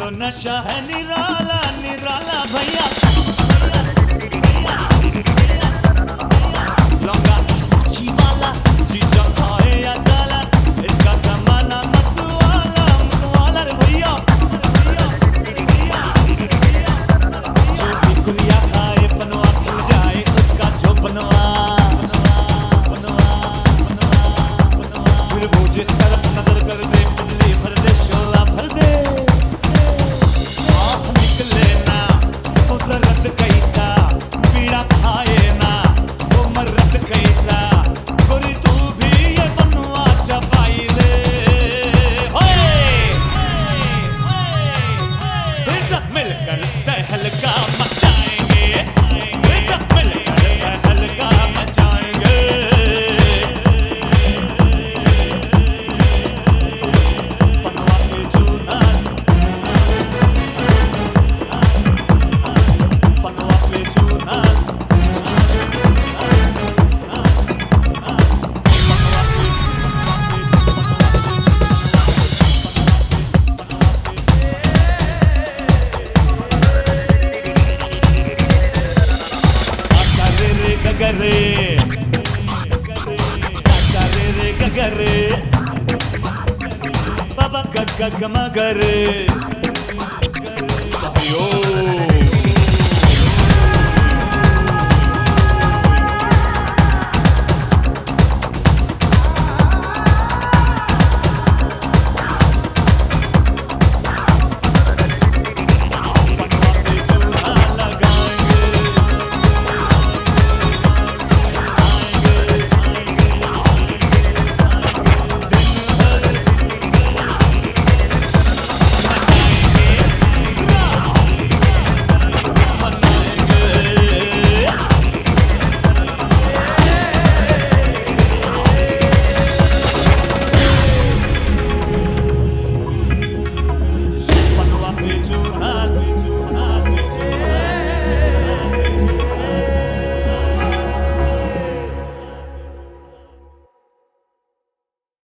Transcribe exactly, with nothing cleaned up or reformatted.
तो नशा है निराला निराला भैया लौंगा शिवाला जीजा खाए या साला इसका जमाना मतवाला मतवाला रे भैया जो भी कुलिया खाए पनवा खुल जाए उसका जो बनवा बनवा बनवा बनवा फिर वो जिस तरफ नजर कर दे पुतली भर दे शोला भर दे रद कैसा पीड़ा खाए ना वो मर्द कैसा गोरी तू भी ये बनवा चबाई ले सब मिलकर तहलका मचाएंगे सब मिलकर तहलका मचाएंगे पनवा के चूना गगरे साकारे रे गगरे बाबा गग गग मगरे भाइयों